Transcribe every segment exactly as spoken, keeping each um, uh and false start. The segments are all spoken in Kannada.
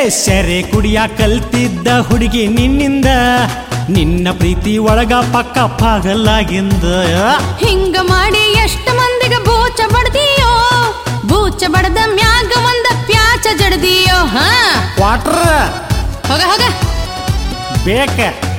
ಸೆರೆ ಕುಡಿಯ ಕಲ್ತಿದ್ದ ಹುಡುಗಿ ನಿನ್ನಿಂದ ನಿನ್ನ ಪ್ರೀತಿ ಒಳಗ ಪಕ್ಕ ಪಾಗಲಾಗಿಂದ ಹಿಂಗ ಮಾಡಿ ಎಷ್ಟು ಮಂದಿಗೆ ಬೂಚ ಬಡ್ದಿಯೋ ಬೂಚ ಬಡದ ಮ್ಯಾಗ ಒಂದ ಪ್ಯಾಚ ಜಡ್ದಿಯೋ ಹಾ ಕ್ವಾಟ್ರ ಹೋಗ ಹೋಗ ಬೇಕ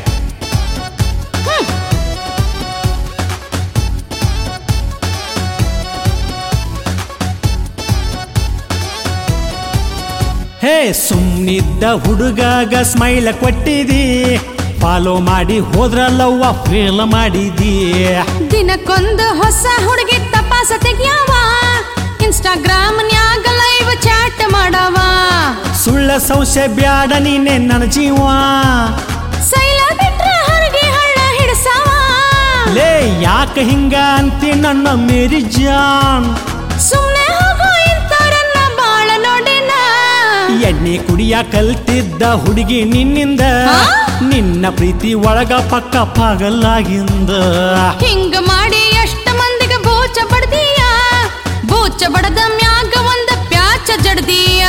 ಹೇ ಸುಮ್ನಿದ್ದ ಹುಡುಗಾಗ ಸ್ಮೈಲ್ ಕೊಟ್ಟಿದಿ ಫಾಲೋ ಮಾಡಿ ಹೋದ್ರಲ್ಲವ್ವ ಫೇಲ್ ಮಾಡಿದಿ ದಿನಕ್ಕೊಂದು ಹೊಸ ಹುಡುಗಿ ತಪಾಸ ತೆಗಿಯವ ಇನ್ಸ್ಟಾಗ್ರಾಮ್ ನ್ಯಾಗ ಲೈವ್ ಚಾಟ್ ಮಾಡವ ಸುಳ್ಳ ಸಂಶಯ ಬ್ಯಾಡ ನೀನೆ ನನ್ನ ಜೀವ ಸೈಲ ಬಿಟ್ರ ಹರಗಿ ಹಳ್ಳ ಹಿಡ್ಸವ ಲೇ ಯಾಕ ಹಿಂಗ ಅಂತಿ ನನ್ನ ಮೇರಿ ಜಾನ್ ಸುಮ್ನೆ ಹೋಗೋ ಇಂಥವ್ರನ್ನ ಬಾಳ ನೋಡಿನ ಎಣ್ಣೆ ಕುಡಿಯ ಕಲ್ತಿದ್ದ ಹುಡುಗಿ ನಿನ್ನಿಂದ ನಿನ್ನ ಪ್ರೀತಿ ಒಳಗ ಪಕ್ಕ ಪಾಗಲಾಗಿಂದ ಹಿಂಗ ಮಾಡಿ ಎಷ್ಟು ಮಂದಿಗೆ ಬೂಚ ಬಡ್ದಿಯ ಬೂಚ ಬಡದ ಮ್ಯಾಗ ಒಂದ ಪ್ಯಾಚ ಜಡ್ದಿಯ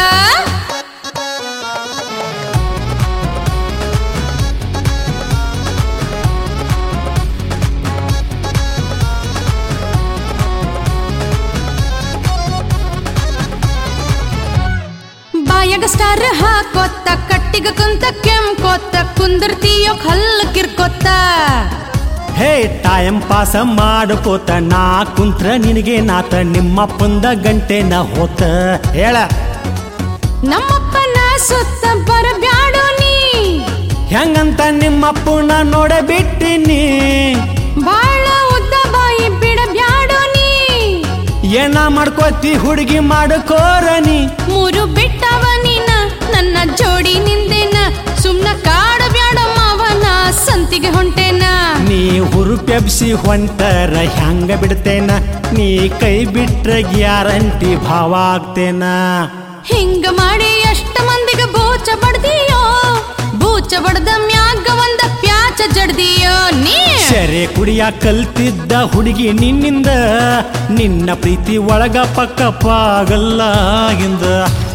ಬಾಯಾಗ ಸ್ಟಾರ್ ಹಾಕೋತ್ತ ಕಟ್ಟಿಗ ಕುಂತ ಕೆಂಕೋತ್ತ ಕುಂದರ್ತಿಯೋ ಹಲ್ಲ ಕಿರ್ಕೋತ್ತ ಹೇ ಟೈಮ್ ಪಾಸ ಮಾಡ್ಕೋತ ನಾ ಕುಂತ್ರ ನಿನಗೆ ನಾತ ನಿಮ್ಮಪ್ಪಂದ ಗಂಟೆ ನಾ ಹೋತ ಹೇಳ ನಮ್ಮಪ್ಪನ ಸುತ್ತ ಬರಬ್ಯಾಡೋ ನೀ ಹೆಂಗಂತ ನಿಮ್ಮಪ್ಪನ ನೋಡ ಬಿಟ್ಟಿನಿ ಬಾಳ ಉದ್ದ ಬಾಯಿ ಬಿಡಬ್ಯಾಡೋ ನೀ ಏನ ಮಾಡ್ಕೋತಿ ಹುಡುಗಿ ಮಾಡ್ಕೋರನಿ ಮೂರು ಬಿಟ್ಟವ ನೀನ ನನ್ನ ಜೋಡಿ ನಿಂದೇನ ಸುಮ್ನ ಕಾಡ ಬ್ಯಾಡ ಮಾವನ ಸಂತಿಗೆ ಹೊಂಟೇನ ನೀ ಹುರುಪೆಬ್ಸಿ ಹೊಂಟರ ಹೆಂಗ ಬಿಡ್ತೇನ ನೀ ಕೈ ಬಿಟ್ರ ಗ್ಯಾರಂಟಿ ಭಾವ ಆಗ್ತೇನ ಹಿಂಗ ಮಾಡಿ ಎಷ್ಟು ಮಂದಿಗೆ ಬೂಚ ಬಡ್ದಿಯೋ ಬೂಚ ಬಡ್ದ ಮ್ಯಾಗ ಒಂದ ಪ್ಯಾಚ ಜಡ್ದಿಯೋ ನೀ ಸೆರೆ ಕುಡಿಯ ಕಲ್ತಿದ್ದ ಹುಡುಗಿ ನಿನ್ನಿಂದ ನಿನ್ನ ಪ್ರೀತಿ ಒಳಗ ಪಕ್ಕ ಪಾಗಲ್ಲಾಗಿಂದ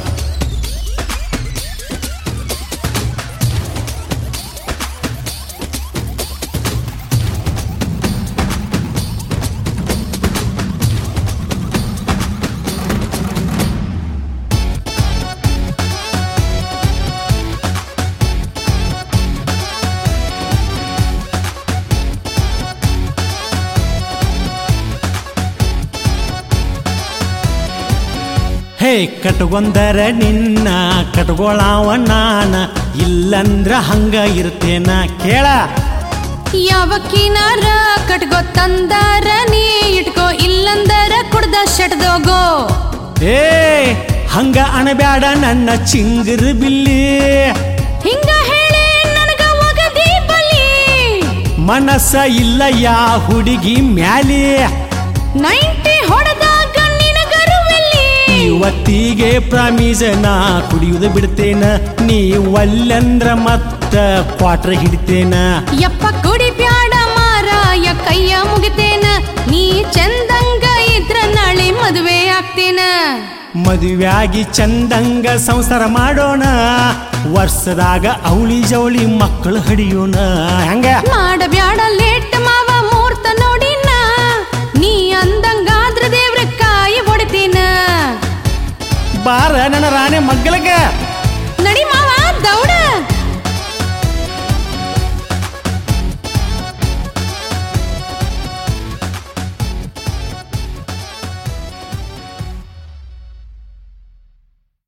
ಹೇ ಕಟ್ಕೊಂದರ ನಿನ್ನ ಕಟ್ಕೊಳಾವ ನಾನ ಇಲ್ಲಂದ್ರ ಹಂಗ ಇರ್ತೇನ ಕೇಳ ಯಾವಕ್ಕಿನಾರ ಕಟ್ಕೋ ತಂದಾರ ನೀ ಇಟ್ಕೋ ಇಲ್ಲಂದರ ಕುಡ್ದ ಶಟ್ದೋಗೋ ಏ ಹಂಗ ಅಣಬ್ಯಾಡ ನನ್ನ ಚಿಂಗರ ಬಿಲ್ಲಿ ಹಿಂಗ ಹೇಳಿ ನನಗ ಒಗದಿ ಬಲಿ ಮನಸ್ಸ ಇಲ್ಲ ಯಾ ಹುಡುಗಿ ಮ್ಯಾಲಿ ನೈಂಟಿ ಹೊಡೆದಾಗ ನಿನಗರುವಲ್ಲಿ ಇವತ್ತಿಗೆ ಪ್ರಾಮಿಸ ನಾ ಕುಡಿಯುವುದು ಬಿಡ್ತೇನ ನೀ ಒಲ್ಲಂದ್ರ ಮತ್ತ ಕ್ವಾಟ್ರ ಹಿಡಿತೇನ ಯಪ್ಪ ಕುಡಿ ಬ್ಯಾಡ ಮಾರಾಯ ಕೈಯ ಮುಗಿತೇನ ನೀ ಚಂದಂಗ ಇದ್ರ ನಾಳೆ ಮದುವೆ ಆಗ್ತೇನ ಮದುವೆಯಾಗಿ ಚಂದಂಗ ಸಂಸಾರ ಮಾಡೋಣ ವರ್ಷದಾಗ ಅವಳಿ ಜವಳಿ ಮಕ್ಕಳು ಹಡಿಯೋಣ ಹಂಗ ಮಾಡಬ್ಯಾಡ ಲೇಟ್ ಮಾವ ಮೂರ್ತ ನೋಡಿನ ನೀ ಅಂದಂಗಾದ್ರ ದೇವ್ರ ಕಾಯಿ ಹೊಡಿತೀನ ಬಾರ ನನ್ನ ರಾಣೆ ಮಗ್ಗಲಗ